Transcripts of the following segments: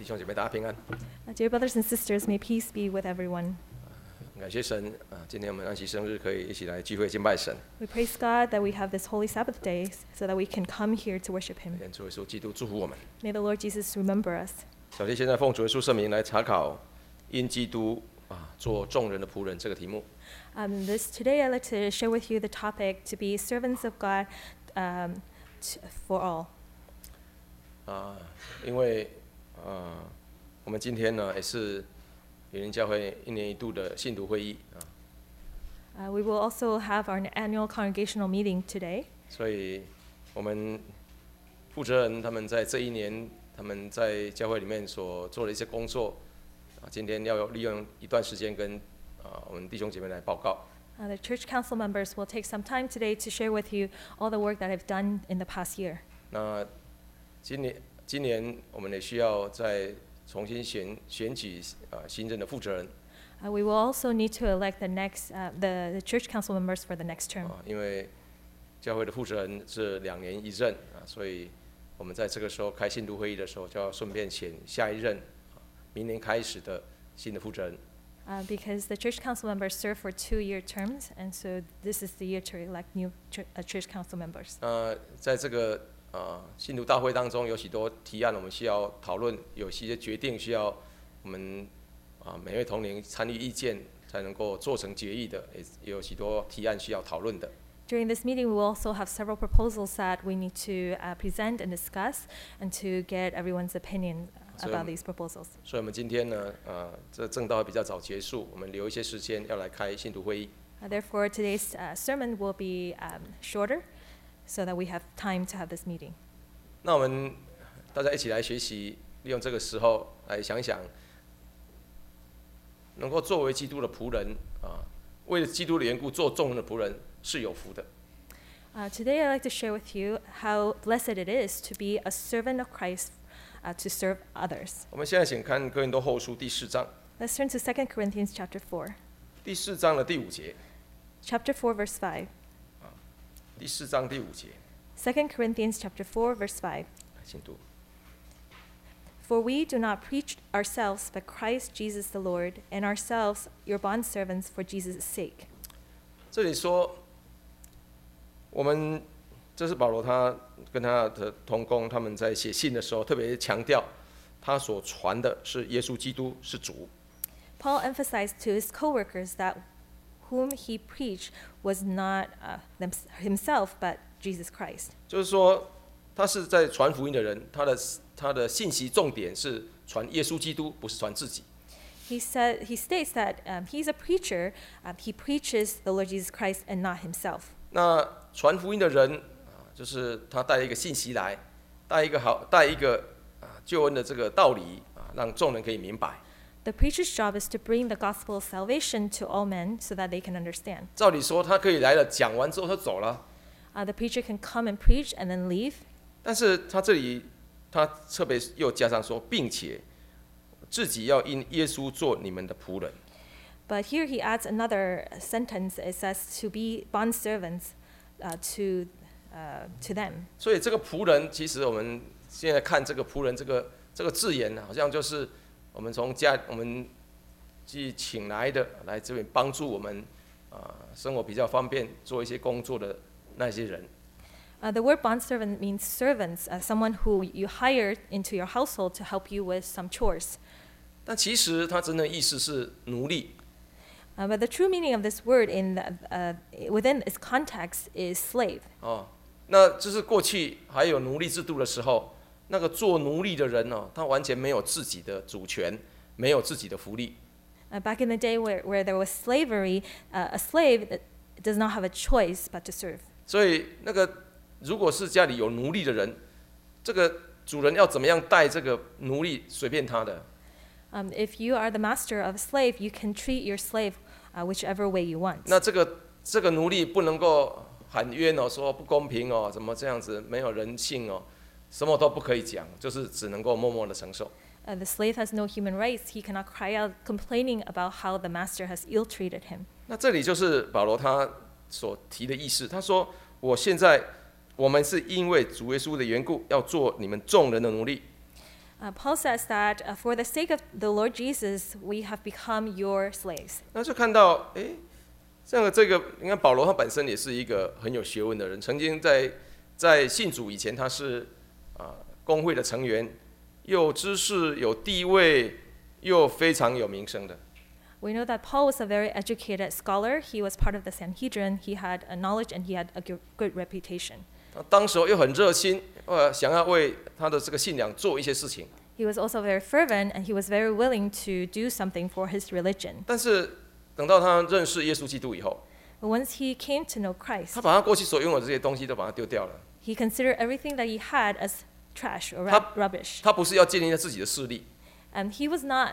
兄姐妹大家平安。 Dear brothers and sisters, may peace be with everyone. 感谢神今天我们安息生日可以一起来聚会敬拜神。 We praise God that we have this holy Sabbath day so that we can come here to worship Him. 愿主耶稣基督祝福我们。 May the Lord Jesus remember us. 小弟现在奉主耶稣圣名来查考因基督做众人的仆人这个题目。 Today I'd like to share with you the topic to be servants of God for all. 因为我们今天呢也是园林教会1年1度的信徒会议 We will also have our annual congregational meeting today. 所以我们负责人他们在这一年他们在教会里面所做的一些工作今天要利用一段时间跟我们弟兄姐妹来报告。 The church council members will take some time today to share with you all the work that I've done in the past year. 那今年我们也需要再重新选举新任的负责人。 We will also need to elect the church council members for the next term. 因为教会的负责人是2年1任所以我们在这个时候开信徒会议的时候，就要顺便选下一任明年开始的新的负责人。 Because the church council members serve for 2-year terms, and so this is the year to elect new church council members. 在这个信徒大会当中，有许多提案我们需要讨论，有些决定需要我们每位同龄参与意见才能够做成决议的，也有许多提案需要讨论的。 During this meeting, we will also have several proposals that we need to present and discuss, and to get everyone's opinion about these proposals. 所以我们今天呢，这正道会比较早结束，我们留一些时间要来开信徒会议。 Therefore, today's sermon will be shorter, so that we have time to have this meeting. 那我们大家一起来学习，利用这个时候来想想，能够作为基督的仆人为了基督的缘故做众人的仆人是有福的。 Today, I'd like to share with you how blessed it is to be a servant of Christ, to serve others. 我们现在请看哥林多后书第4章。 Let's turn to 2 Corinthians chapter 4. 第4章的第5节。 Chapter 4, verse 5. 第4章第5节。 2 Corinthians chapter 4, verse 5. 请读。 For we do not preach ourselves, but Christ Jesus the Lord, and ourselves your bondservants for Jesus' sake. 这里说，我们这是保罗他跟他的同工他们在写信的时候，特别强调他所传的是耶稣基督是主。 Paul emphasized to his co-workers that whom he preached was not himself, but Jesus Christ. 就是说，他是在传福音的人，他的信息重点是传耶稣基督，不是传自己。 He states that he's a preacher. He preaches the Lord Jesus Christ and not himself. 那传福音的人就是他带一个信息来，带一个救恩的这个道理让众人可以明白。 The preacher's job is to bring the gospel of salvation to all men so that they can understand. 照理说，他可以来了，讲完之后他走了。 The preacher can come and preach and then leave. 但是他这里他特别又加上说，并且自己要因耶稣做你们的仆人。 But here he adds another sentence. It says to be bondservants to them. 所以这个仆人，其实我们现在看这个仆人这个字眼，好像就是我们我们去请来的，来这边帮助我们生活比较方便，做一些工作的那些人。 The word bondservant means servants, someone who you hire into your household to help you with some chores. 但其实它真正的意思是奴隶。 But the true meaning of this word within its context is slave. 那就是过去还有奴隶制度的时候，那个做奴隶的人他完全没有自己的主权，没有自己的福利。 Back in the day where there was slavery, a slave does not have a choice but to serve. 所以如果是家里有奴隶的人，这个主人要怎么样带这个奴隶，随便他的。 If you are the master of a slave, you can treat your slave whichever way you want. 那这个奴隶不能够喊冤说不公平怎么这样子，没有人性什么都不可以讲，就是只能够默默的承受。 The slave has no human rights. He cannot cry out complaining about how the master has ill-treated him. 那这里就是保罗他所提的意思。他说：“我们是因为主耶稣的缘故，要做你们众人的奴隶。” Paul says that for the sake of the Lord Jesus, we have become your slaves. 那就看到，这个，你看保罗他本身也是一个很有学问的人，曾经在信主以前，他是公会的成员，又知识有地位，又非常有名声的。 We know that Paul was a very educated scholar. He was part of the Sanhedrin. He had a knowledge and he had a good reputation. 他当时又很热心，想要为他的这个信仰做一些事情。 He was also very fervent and he was very willing to do something for his religion. 但是等到他认识耶稣基督以后， But once he came to know 他 Christ, 把他过去所拥有的这些东西都把它丢掉了。 he considered everything that he had as trash or rubbish. 他不是要建立他自己的势力， He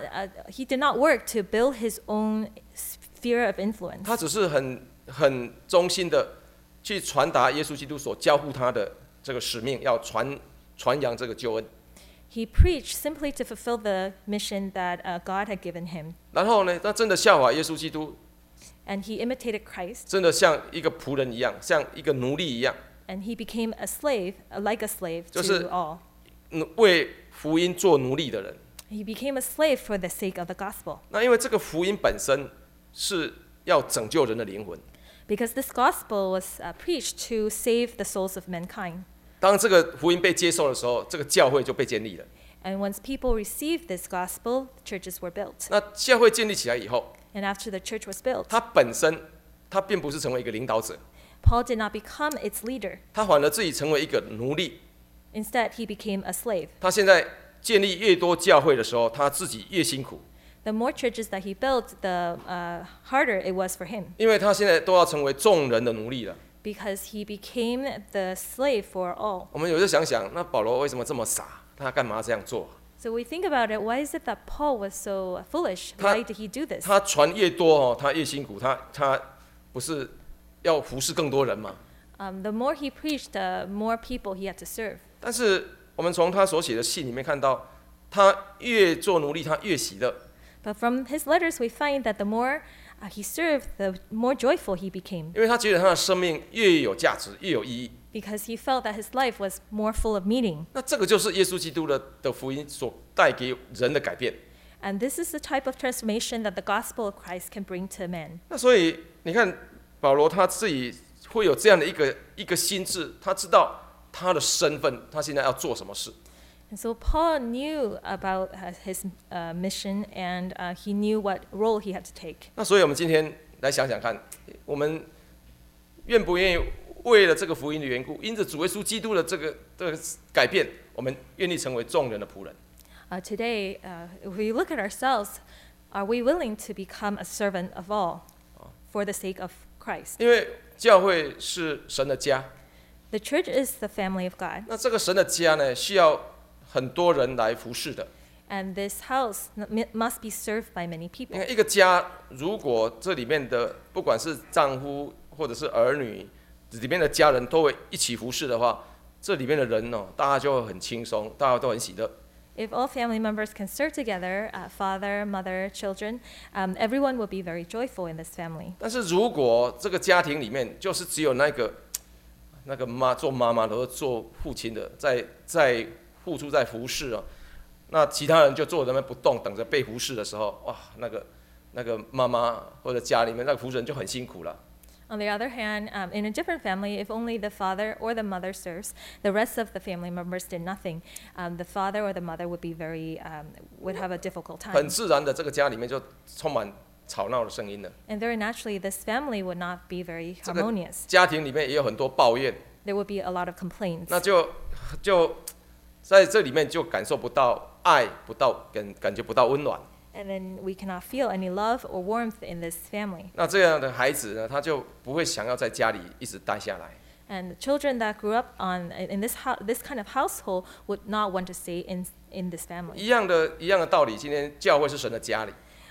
did not work to build his own sphere of influence. 他只是很忠心的去传达耶稣基督所交付他的这个使命，要传扬这个救恩。 He preached simply to fulfill the mission that God had given him. 然后呢，他真的效法耶稣基督， And he imitated Christ. 真的像一个仆人一样，像一个奴隶一样， And he became a slave, like a slave 就是 to all. 为福音做奴隶的人。 He became a slave for the sake of the gospel. 那因为这个福音本身是要拯救人的灵魂， Because this gospel was preached to save the souls of mankind. 当这个福音被接受的时候，这个教会就被建立了。 And once people received this gospel, churches were built. 那教会建立起来以后， And after the church was built, 他本身他并不是成为一个领导者， Paul did not become its leader. 他反而自己成为一个奴隶。 Instead, he became a slave. 他现在建立越多教会的时候，他自己越辛苦， The more churches that he built, the harder it was for him. 因为他现在都要成为众人的奴隶了。 Because he became the slave for all. 我们有时候想想，那保罗为什么这么傻？他干嘛这样做？ So we think about it, why is it that Paul was so foolish? 他- Why did he do this? 他传越多他越辛苦，他不是要服侍更多人吗？ The more he preached, the more people he had to serve. 但是我们从他所写的信里面看到，他越做奴隶，他越喜乐。 But from his letters, we find that the more he served, the more joyful he became. 因为他觉得他的生命越有价值，越有意义。 Because he felt that his life was more full of meaning. 那这个就是耶稣基督的福音所带给人的改变。 And this is the type of transformation that the gospel of Christ can bring to men. 那所以你看，保罗他自己会有这样的一个心智，他知道他的身份，他现在要做什么事。 And so Paul knew about his mission, and he knew what role he had to take. 那所以我们今天来想想看，我们愿不愿意为了这个福音的缘故，因着主耶稣基督的这个改变，我们愿意成为众人的仆人。 Today, if we look at ourselves, are we willing to become a servant of all for the sake of Christ? 因为教会是神的家， The church is the family of God, 那这个神的家呢，需要很多人来服侍的。 and this house must be served by many 你 people. 看一个家，如果这里面的不管是丈夫或者是儿女，里面的家人都会一起服侍的话，这里面的人大家就会很轻松，大家都很喜乐。 If all family members can serve together, father, mother, children, everyone will be very joyful in this family. 但是如果这个家庭里面就是只有那个做妈妈的或做父亲的在付出在服侍那其他人就坐在那边不动，等着被服侍的时候，哇，那个妈妈或者家里面那个仆人就很辛苦了。 On the other hand, in a different family, if only the father or the mother serves, the rest of the family members did nothing. The father or the mother would be would have a difficult 很 time. 自然的，这个家里面就充满吵闹的声音了。 And very naturally, this family would not be very 这个 harmonious. 家庭里面也有很多抱怨， There would be a lot of complaints. 那就在这里面就感受不到爱，感觉不到温暖。 And then we cannot feel any love or warmth in this family. 那这样的孩子呢，他就不会想要在家里一直待下来。 And the children that grew up in this kind of household would not want to stay in this family. 一样的道理，今天教会是神的家里，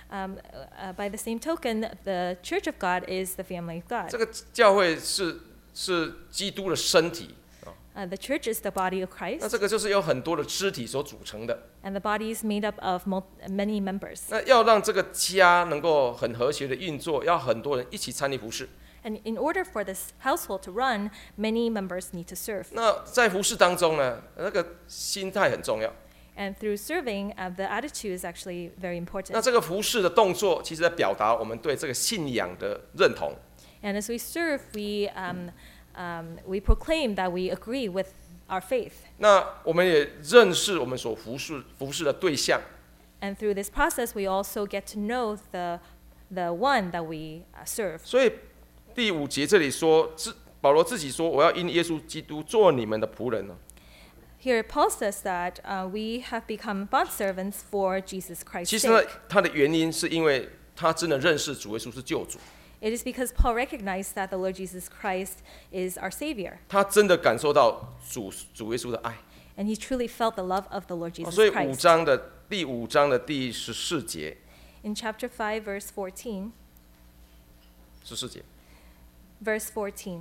By the same token, the Church of God is the family of God. 这个教会是基督的身体。 The church is the body of 那 Christ, 这个就是由很多的肢体所组成的。 and the body is made up of many members. 那要让这个家能够很和谐的运作，要很多人一起参与服侍。 And in order for this household to run, many members need to serve. 那在服侍当中呢，那个心态很重要。 And through serving, the attitude is actually very 那 important. 这个服侍的动作，其实在表达我们对这个信仰的认同。 And as we serve, we proclaim that we agree with our faith. 那我们也认识我们所服侍的对象。 And through this process, we also get to know the one that we serve. 所以第5节这里说，保罗自己说：“我要因耶稣基督做你们的仆人呢。” Here, Paul says that we have become bondservants for Jesus 其 Christ's 实呢 sake.， 他的原因是因为他真的认识主耶稣是救主， It is because Paul recognized that the Lord Jesus Christ is our Savior, 他真的感受到主耶稣的爱。 and he truly felt the love of the Lord 哦 Jesus 所以 Christ. 第5章的第14节， In chapter 5, verse 14, 14 节，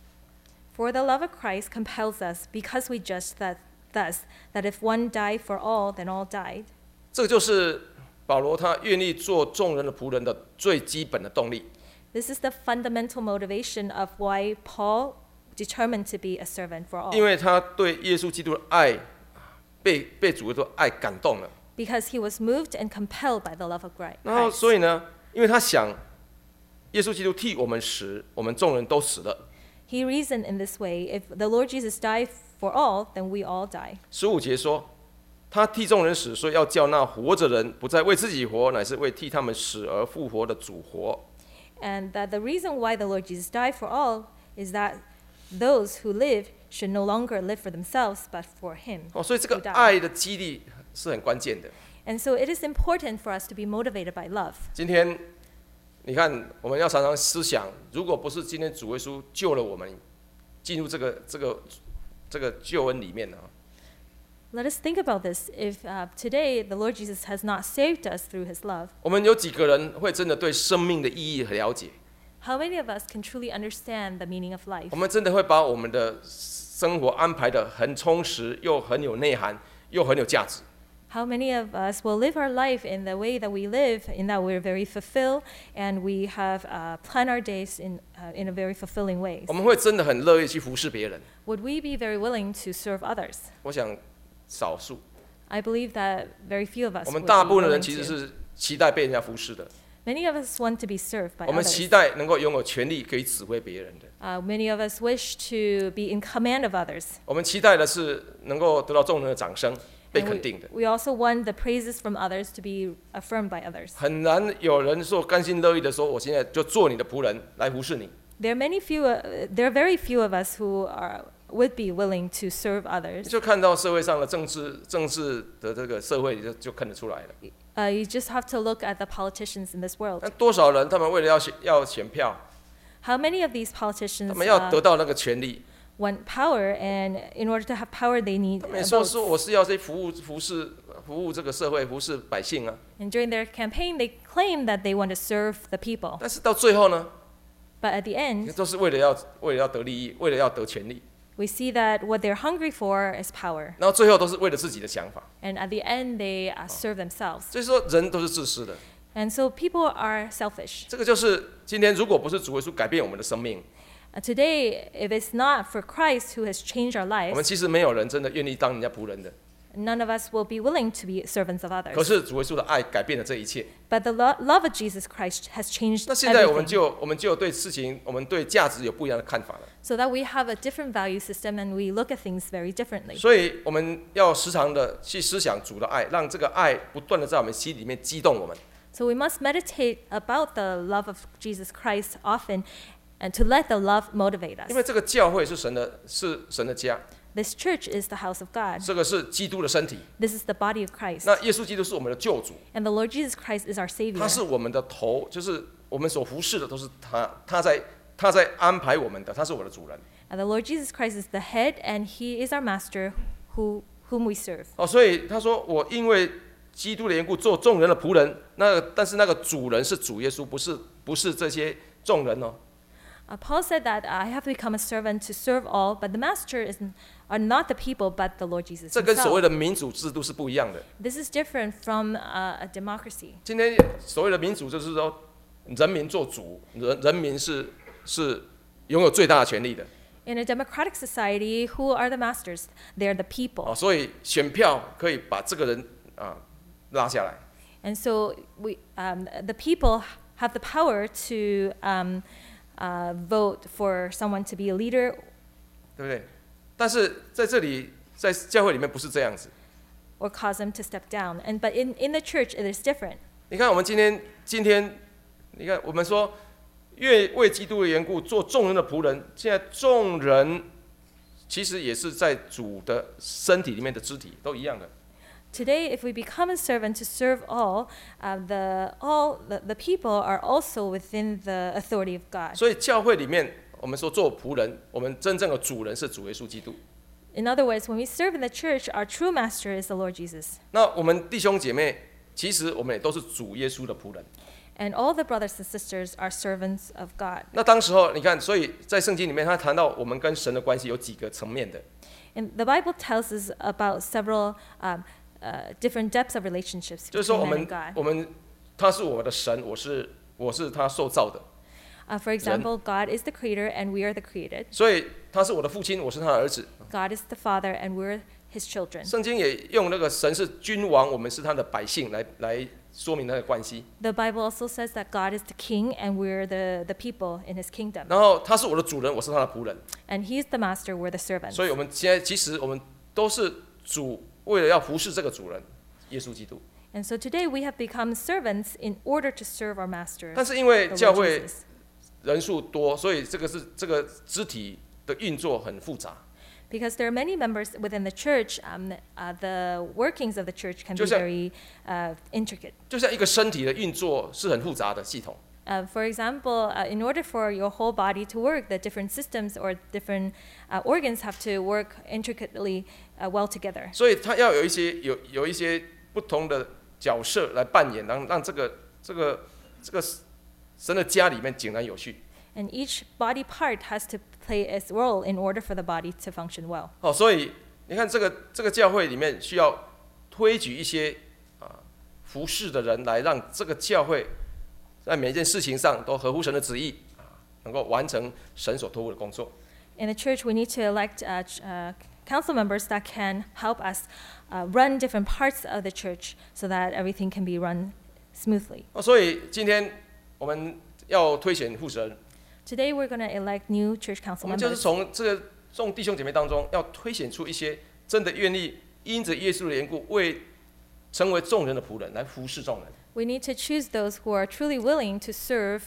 For the love of Christ compels us, because we judge thus, that if one died for all, then all died. 这个就是保罗他愿意做众人的仆人的最基本的动力。 This is the fundamental motivation of why Paul determined to be a servant for 因 all, 为他对耶稣基督的爱被主耶稣的爱感动了， because he was moved and compelled by the love of 然后 Christ. 所以呢，因为他想耶稣基督替我们死，我们众人都死了。 He reasoned in this way, if the Lord Jesus died for all, then we all die. 15节说，他替众人死，所以要叫那活着人不再为自己活，乃是为替他们死而复活的主活。 And that the reason why the Lord Jesus died for all is that those who live should no longer live for themselves, but for him. 所以这个 who died. 爱的激励是很关键的。 And so it is important for us to be motivated by love. 今天你看，我们要常常思想，如果不是今天主耶稣救了我们，进入这个救恩里面呢？ Let us think about this. If today the Lord Jesus has not saved us through his love, 我们有几个人会真的对生命的意义很了解？ how many of us can truly understand the meaning of life? 我们真的会把我们的生活安排得很充实，又很有内涵，又很有价值？ How many of us will live our life in the way that we live, in that we're very fulfilled and we have planned our days in a very fulfilling way? 我们会真的很乐意去服侍别人？ Would we be very willing to serve others? 我想少数。 I believe that very few of us 我们 would 大 be 部分的人 willing 其实 to. 是期待被人家服侍的， Many of us want to be served by 我们期 others. 待能够拥有权利可以指挥别人的， Many of us wish to be in command of others. 我们期待的是能够得到众人的掌声，被 And 肯定的。 we also want the praises from others to be affirmed by others. 很难有人说甘心乐意的说，我现在就做你的仆人来服侍你。 There are very few of us who would be willing to serve others. 就看到社会上的政治的这个社会就看得出来了。 You just have to look at the politicians in this world. 那多少人他们为了要选票， How many of these politicians 他们要得到那个权利， want power, and in order to have power, they need 他们也说 votes. 我是要去服务这个社会，服侍百姓啊。 And during their campaign, they claim that they want to serve the people. 但是到最后呢， But at the end, 都是为了要得利益，为了要得权利， we see that what they're hungry for is power. 然后最后都是为了自己的想法。 And at the end, they serve themselves. 所以说，人都是自私的。 And so people are selfish. 这个就是今天，如果不是主耶稣改变我们的生命， Today, if it's not for Christ who has changed our 我们 lives, 其实没有人真的愿意当人家仆人的。 none of us will be willing to be servants of 可 others. 是主耶稣的爱改变了这一切。 But the love of Jesus Christ has changed 那现在我们 everything, 就对事情，我们对价值有不一样的看法了。 so that we have a different value system and we look at things very differently. 所以我们要时常的去思想主的爱，让这个爱不断的在我们心里面激动我们。 So we must meditate about the love of Jesus Christ often, and to let the love motivate 因为 us. 这个教会是神的家， This church is the house of God. 这个是基督的身体。 This is the body of Christ. 那耶稣基督是我们的救主， And the Lord Jesus Christ is our 他 Savior. 是我们的头，就是我们所服侍的都是他在安排我们的，他是我的主人。 And the Lord Jesus Christ is the head, and He is our master whom we serve. 所以他说我因为基督的缘故做众人的仆人，但是那个主人是主耶稣，不是这些众人哦。 Paul said that I have become a servant to serve all, but the master are not the people, but the Lord Jesus 这跟所谓 Himself. 的民主制度是不一样的。 This is different from a democracy. 今天所谓的民主就是说人民做主，人民是拥有最大的权利的。 In a democratic society, who are the masters? They're the people. 所以选票可以把这个人拉下来。 And so the people have the power to vote for someone to be a leader. 对不对？但是在这里，在教会里面不是这样子。 Or cause them to step down. But in the church, it is different. 你看，我们今天，你看，我们说，越为基督的缘故做众人的仆人。现在众人其实也是在主的身体里面的肢体，都一样的。 Today, if we become a servant to serve all the people are also within the authority of God. 所以教会里面，我们说做仆人，我们真正的主人是主耶稣基督。 In other words, when we serve in the church, our true master is the Lord Jesus. 那我们弟兄姐妹，其实我们也都是主耶稣的仆人。 And all the brothers and sisters are servants of God. 那当时候，你看，所以在圣经里面，他谈到我们跟神的关系有几个层面的。 And the Bible tells us about several different depths of relationships 就是说， between man and God. 我们他是我的神，我是他受造的。 For example, God is the creator and we are the created. 所以他是我的父亲，我是他的儿子。 God is the father and we're his children. 圣经也用那个神是君王，我们是他的百姓来说明那个关系。 The Bible also says that God is the king and we're the people in his kingdom. 然后他是我的主人，我是他的仆人。 And he's the master, we're the servants. 所以我们现在其实我们都是主，为了要服侍这个主人，耶稣基督。 And so today we have become servants in order to serve our master. 但是因为 the 教 Lord 会 Jesus. 人数多，所以这个肢体的运作很复杂。 Because there are many members within the church, the workings of the church can be 就像- very intricate. 就像一个身体的运作是很复杂的系统。 For example, in order for your whole body to work, the different systems or different organs have to work intricately well together. 所以他要有一些不同的角色来扮演，让这个神的家里面井然有序。 And each body part has to play its role in order for the body to function well. 所以你看这个教会里面需要推举一些服侍的人来让这个教会在每一件事情上都合乎神的旨意，能够完成神所托付的工作。 In the church, we need to elect council members that can help us run different parts of the church so that everything can be run smoothly. 所以今天我们要推选负责人， Today, we're going to elect new church council 我们就是 members. 从这个众弟兄姐妹当中要推选出一些真的愿意因着耶稣的缘故，成为众人的仆人，来服侍众人。 We need to choose those who are truly willing to serve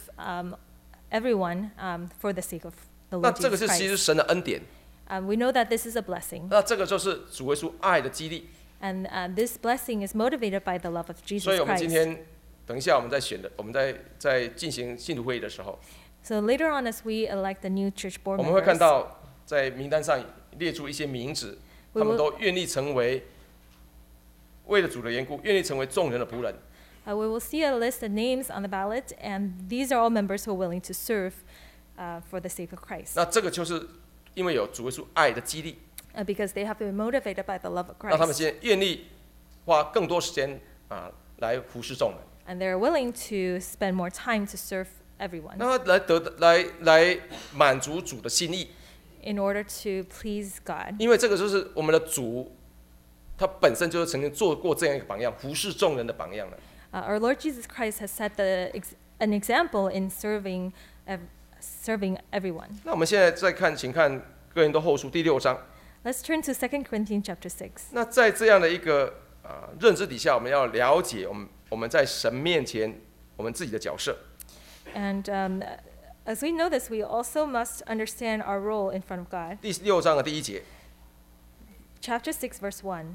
everyone for the sake of the 那 Lord 这个 Jesus 是其 Christ. 实神的恩典， We know that this is a blessing, 那这个就是主耶稣爱的激励。 and this blessing is motivated by the love of 所以 Jesus 我们今 Christ. 天等一下我们在进行信徒会议的时候， So later on, as we elect the new church board 我们会看 members, 到在名单上列出一些名字， We 他们 will- 都愿意成为为了主的缘故，愿意成为众人的仆人。 we will see a list of names on the ballot, and these are all members who are willing to serve for the sake of Christ, 那这个就是因为有主耶稣爱的激励， because they have been motivated by the love of 让他们 Christ, 现在愿意花更多时间来服侍众人， and they're willing to spend more time to serve everyone 那来满足主的心意。 in order to please God. 因为这个就是我们的主，他本身就是曾经做过这样一个榜样，服侍众人的榜样了。 Our Lord Jesus Christ has set an example in serving everyone. 那我们现在再看，请看哥林多后书第6章。 Let's turn to 2 Corinthians chapter 6. 那在这样的一个认知底下，我们要了解我们在神面前我们自己的角色。 And as we know this, we also must understand our role in front of God. 第6章的第1节， Chapter 6, verse 1.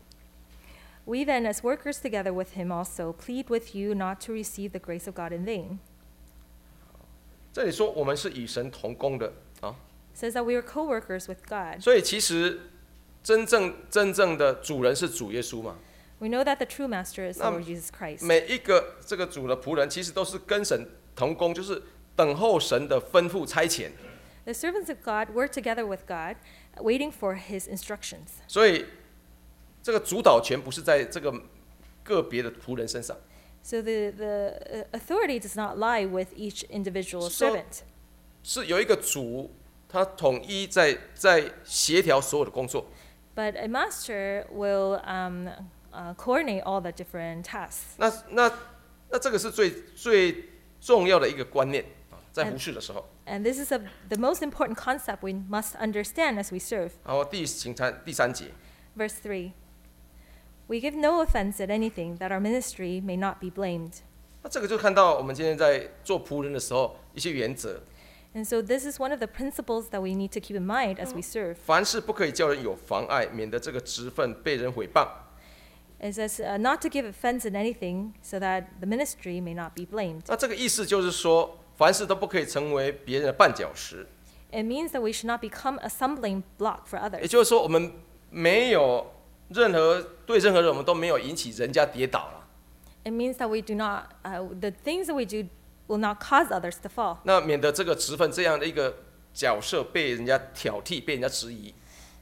We then, as workers together with him also, plead with you not to receive the grace of God in vain. 这里说我们是与神同工的啊， It says that we are co-workers with God. 所以其实真正的主人是主耶稣嘛。 We know that the true master is the 那 Lord Jesus Christ. 每一个这个主的仆人，其实都是跟神同工，就是等候神的吩咐差遣。 The servants of God work together with God, waiting for his instructions. 所以这个主导权不是在这个个别的仆人身上， So the authority does not lie with each individual So- servant. 是有一个主他统一在协调所有的工作。 but a master will coordinate all the different tasks. 那这个是最重要的一个观念啊，在服侍的时候。 And this is the most important concept we must understand as we serve. 好，请看第3节。 Verse 3. We give no offense at anything, that our ministry may not be blamed. 那这个就看到我们今天在做仆人的时候一些原则。 And so this is one of the principles that we need to keep in mind as we serve. 凡事不可以叫人有妨碍，免得这个职分被人毁谤。 It says not to give offense in anything, so that the ministry may not be blamed. 那这个意思就是说，凡事都不可以成为别人的绊脚石。 It means that we should not become a stumbling block for 也 others. 就是说，我们没有对任何人，我们都没有引起人家跌倒了。 It means that we do not, the things that we do will not cause others to fall. 那免得这个职分这样的一个角色被人家挑剔，被人家质疑。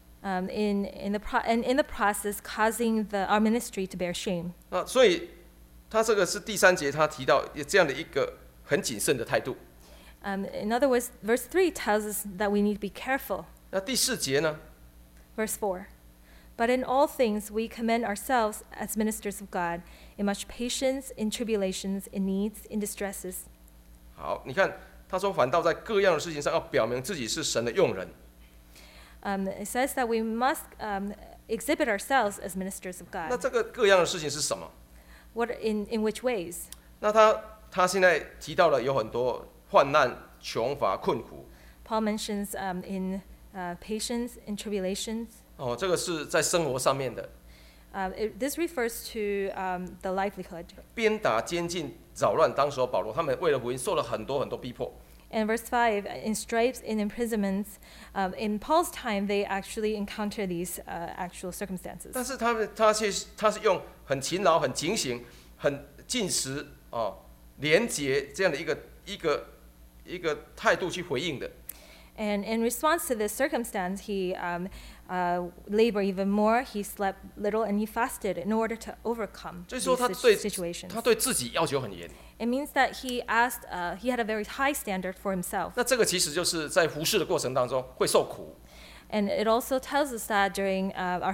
In the process, causing our ministry to bear shame. 那所以他这个是第3节，他提到这样的一个很谨慎的态度。 In other words, verse 3 tells us that we need to be careful. 那第4节呢？ Verse 4. But in all things we commend ourselves as ministers of God, in much patience, in tribulations, in needs, in distresses. 好，你看他说，反倒在各样的事情上要表明自己是神的用人。 It says that we must exhibit ourselves as ministers of 那 God. 这个各样的事情是什么？ In which ways? 那他现在提到了有很多患难、穷乏、困苦。 Paul mentions in patience, in tribulations. 哦，这个是在生活上面的。 This refers to the livelihood. 鞭打、监禁、扰乱，当时候保罗他们为了福音受了很多逼迫。 And verse 5, in stripes, in imprisonments, in Paul's time, they actually encounter these actual circumstances. 但是他是用很勤劳、很警醒、很禁食廉洁这样的一个态度去回应的。 And in response to this circumstance, he labored even more, he slept little, and he fasted in order to overcome 就是 these 说他 situations. 对自己要求很严。 It means that he had a very high standard for himself. 那这个其实就是在服侍的过程当中会受苦。 And it also tells us that during our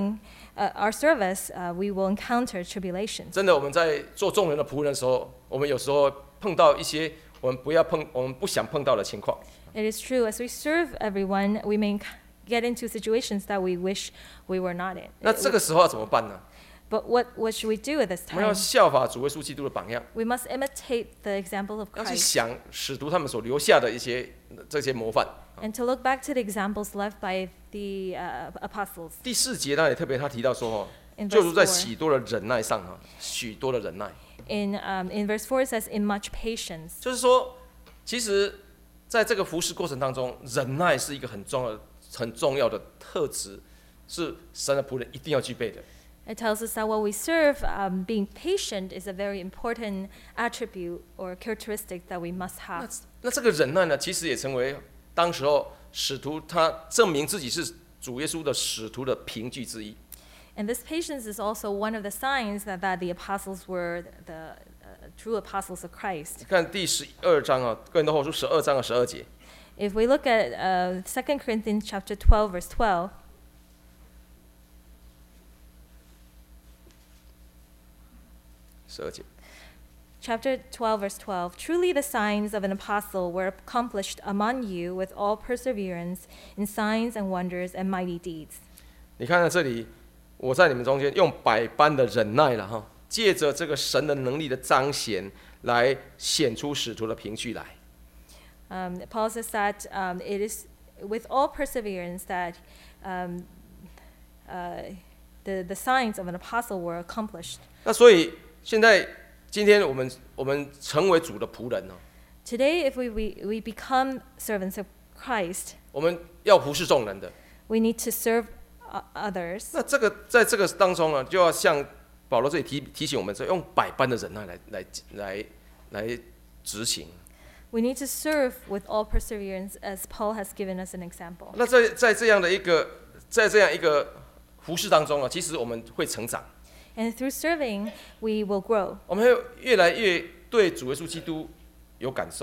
service, we will encounter tribulations. 真的，我们在做众人的仆人的时候，我们有时候碰到一些我们不想碰到的情况。 It is true, as we serve everyone, we may get into situations that we wish we were not in. 那这个时候要怎么办呢？ But what should we do at this 我们要 time? 效法主耶稣基督的榜样， We must imitate the example of 要去 Christ 想使徒他们所留下的这些模范。 and to look back to the examples left by the apostles. 第4节那里特别他提到说 In 就 verse 如在 4. 许多的忍耐上许多的忍耐， In verse 4 it says, in much patience. 就是说，其实在这个服侍过程当中，忍耐是一个很重要的特质，是神的仆人一定要具备的。 It tells us that while we serve, being patient is a very important attribute or characteristic that we must have. 那这个忍耐呢，其实也成为当时候使徒他证明自己是主耶稣的使徒的凭据之一。 And this patience is also one of the signs that the apostles were the true apostles of Christ. 你看第12章啊，哥林多后书12章12节， If we look at 2 Corinthians chapter 12, verse 12, 12节， chapter 12, verse 12, truly the signs of an apostle were accomplished among you with all perseverance in signs and wonders and mighty deeds. 你看到这里，我在你们中间用百般的忍耐了哈，借着这个神的能力的彰显，来显出使徒的凭据来。 Paul says that it is with all perseverance that the signs of an apostle were accomplished. 那所以今天我们成为主的仆人呢， Today, if we become servants of Christ, 我们要服侍众人的。 we need to serve others. 那在这个当中呢，就要像保罗这里提醒我们说，用百般的忍耐来执行。 We need to serve with all perseverance, as Paul has given us an example. 那在这样一个服侍当中啊，其实我们会成长， And through serving, we will grow. 我们会越来越对主耶稣基督有感受。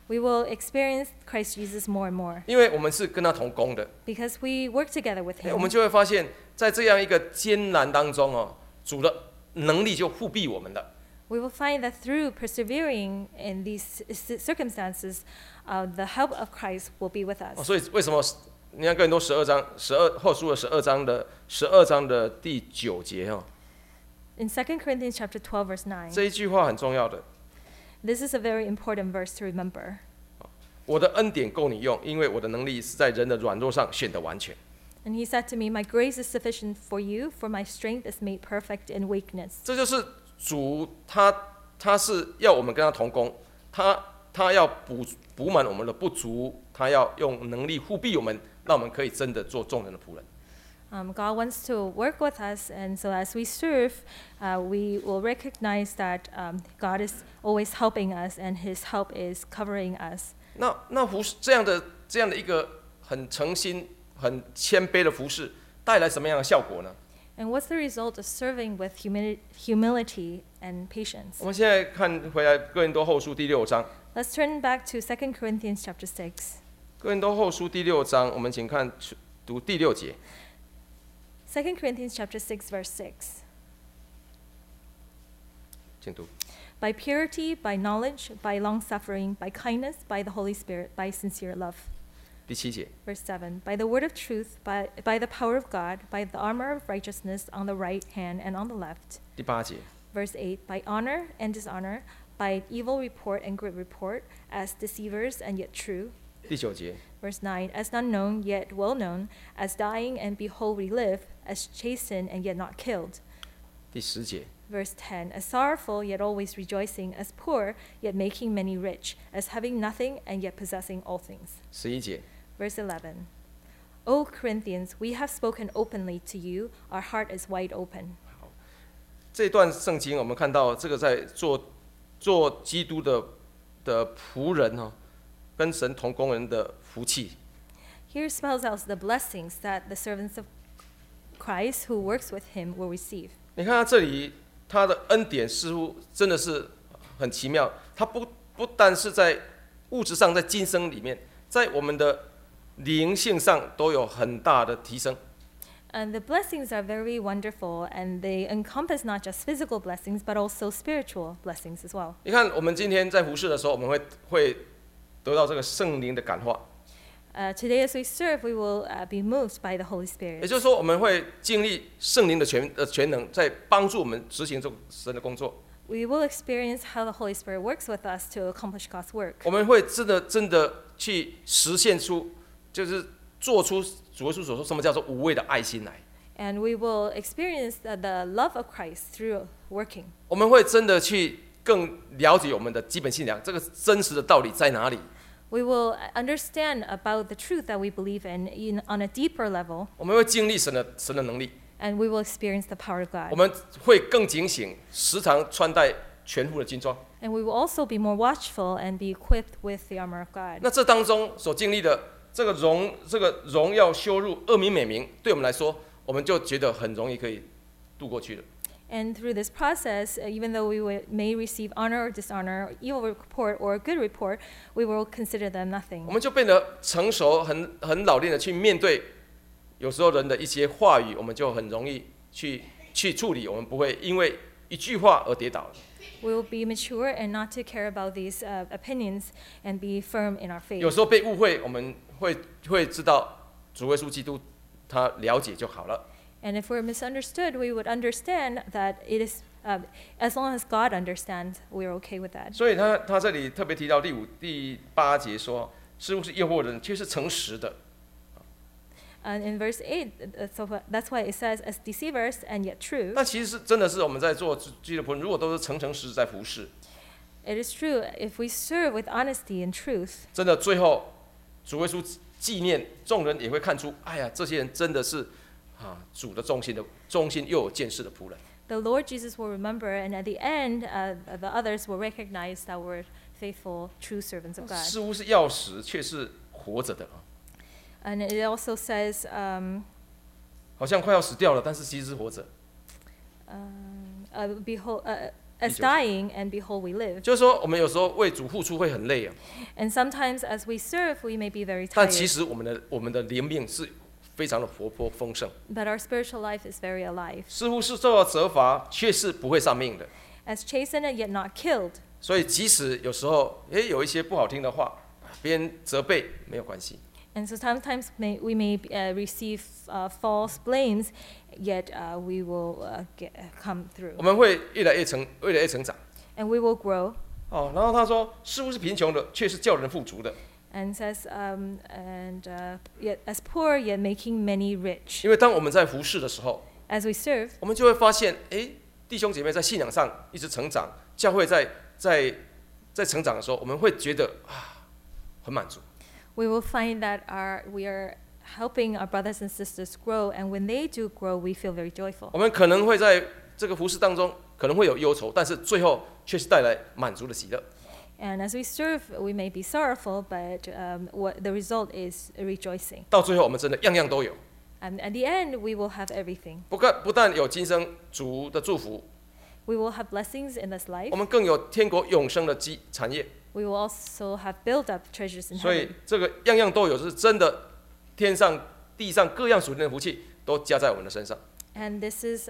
We will experience Christ Jesus more and more 因为我们是跟他同工的， because we work together with 我 Him. 们就会发现，在这样一个艰难当中哦，主的能力就护庇我们的。 We will find that through persevering in these circumstances, the help of Christ will be with us. 所以为什么你看哥林多后书的12章的第9节哦， In 2 Corinthians chapter 12, verse 9, 这一句话很重要的。 this is a very important verse to remember. 我的恩典够你用，因为我的能力是在人的软弱上显得完全。 And he said to me, My grace is sufficient for you, for my strength is made perfect in weakness. 这就是主他是要我们跟他同工，他要补满我们的不足，他要用能力护庇我们，让我们可以真的做众人的仆人。 God wants to work with us, and so as we serve, we will recognize that God is always helping us, and His help is covering us. 那服侍这样的一个很诚心、很谦卑的服侍，带来什么样的效果呢？ And what's the result of serving with humility and patience? 我们现在看回来哥林多后书第6章， Let's turn back to 2 Corinthians chapter 6. 哥林多后书第6章，我们请看读第6节。 2 Corinthians chapter 6, verse 6. 请读。 By purity, by knowledge, by long-suffering, by kindness, by the Holy Spirit, by sincere love. 第7节， Verse 7. By the word of truth, by the power of God, by the armor of righteousness on the right hand and on the left. 第8节， Verse 8. By honor and dishonor, by evil report and good report, as deceivers and yet true. 第9节， Verse 9. As unknown yet well known, as dying and behold we live, as chastened and yet not killed. 第10节， Verse 10. As sorrowful yet always rejoicing, as poor yet making many rich, as having nothing and yet possessing all things. 11节， Verse 11. O Corinthians, we have spoken openly to you, our heart is wide open. 这段圣经我们看到这个在做基督的仆人哦，跟神同工人的福气。 Here spells out the blessings that the servants of Christ who works with him will receive. 你看他这里，他的恩典似乎真的是很奇妙。他不但是在物质上，在今生里面，在我们的灵性上都有很大的提升。 And the blessings are very wonderful, and they encompass not just physical blessings, but also spiritual blessings as well. 你看，我们今天在服侍的时候，我们会得到这个圣灵的感化， Today, as we serve, we will be moved by the Holy 也 Spirit. 就是说，我们会经历圣灵的全能，在帮助我们执行这个神的工作。 We will experience how the Holy Spirit works with us to accomplish God's work. 我们会真的去实现出，就是做出主耶稣所说什么叫做无畏的爱心来。 And we will experience the love of Christ through working. 我们会真的去更了解我们的基本信仰，这个真实的道理在哪里？ We will understand about the truth that we believe in on a deeper level, 我们会经历神的能力， and we will experience the power of 我 God. 们会更警醒，时常穿戴全副的军装。 And we will also be more watchful and be equipped with the armor of God. 那这当中所经历的这个荣耀羞辱、恶名美名，对我们来说，我们就觉得很容易可以度过去了。 And through this process, even though we may receive honor or dishonor, evil report or good report, we will consider them 我 nothing. 们就变得成熟，很老练的去面对，有时候人的一些话语，我们就很容易去处理，我们不会因为一句话而跌倒。 We will be mature and not to care about these opinions and be firm in our 有 faith. 时候被误会，我们会知道主耶稣基督他了解就好了。 And if we're misunderstood, we would understand that it is, as long as God understands, we're okay with that. 所以他这里特别提到第8节说，似乎是诱惑人，却是诚实的。 And in verse 8, that's why it says, as deceivers and yet true. 但其实是真的是我们在做基督的仆人，如果都是诚实在服侍， It is true, if we serve with honesty and truth, 真的最后主耶稣纪念，众人也会看出，哎呀，这些人真的是主的忠心又有见识的仆人。 the Lord Jesus will remember, and at the end, the others will recognize that we're faithful, true servants of God. 似乎是要死，却是活着的啊， And it also says, 好像快要死掉了，但是其实是活着。 behold, as dying, and behold, we live. 就是说，我们有时候为主付出会很累啊， And sometimes as we serve, we may be very 但其 tired. 实我们的灵命是非常的活泼丰盛， But our spiritual life is very alive. 似乎是受到责罚，却是不会丧命的。 As chastened and yet not killed. 所以，即使有时候有一些不好听的话，别人责备没有关系， And so sometimes we may receive false blames, yet we will come through. 我们会越来越成长。 And we will grow. 哦，然后他说，似乎是贫穷的，却是叫人富足的， And says, yet as poor, yet making many rich. 因为当我们在服侍的时候， As we serve, 我们就会发现，弟兄姐妹在信仰上一直成长，教会在成长的时候，我们会觉得很满足。 we will find that we are helping our brothers and sisters grow, and when they do grow, we feel very joyful. 我们可能会在这个服侍当中可能会有忧愁，但是最后却是带来满足的喜乐。 And as we serve, we may be sorrowful, but what the result is rejoicing. 到最后，我们真的样样都有， And at the end, we will have everything. 不但有今生主的祝福， We will have blessings in this 我 life. 们更有天国永生的产业。 We will also have built up treasures in 所以 heaven. 这个样样都有，是真的，天上地上各样属灵的福气都加在我们的身上。 And this is,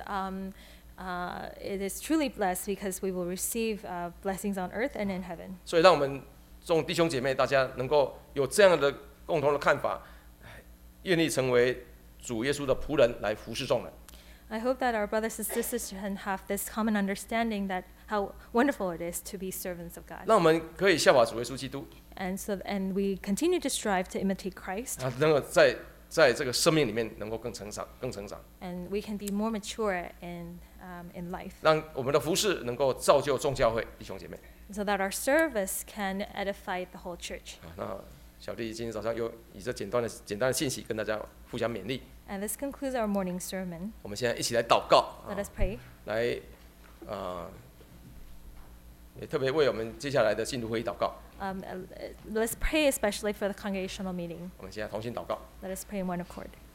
it is truly blessed because we will receive blessings on earth and in heaven. 所以让我们这种弟兄姐妹，大家能够有这样的共同的看法，愿意成为主耶稣的仆人来服侍众人。 I hope that our brothers and sisters can have this common understanding that how wonderful it is to be servants of God. 让我们可以效法主耶稣基督， And we continue to strive to imitate Christ, 能够在这个生命里面能够更成长。 and we can be more mature in life, 让我们的服侍能够造就众教会弟兄姐妹。 so that our service can edify the whole church. 那小弟今天早上又以这简单的信息跟大家互相勉励。 And this concludes our morning sermon. 我们现在一起来祷告， Let us pray. 来也特别为我们接下来的信徒会议祷告。 Let's pray especially for the congregational meeting. 我们现在同心祷告。 Let us pray in one accord.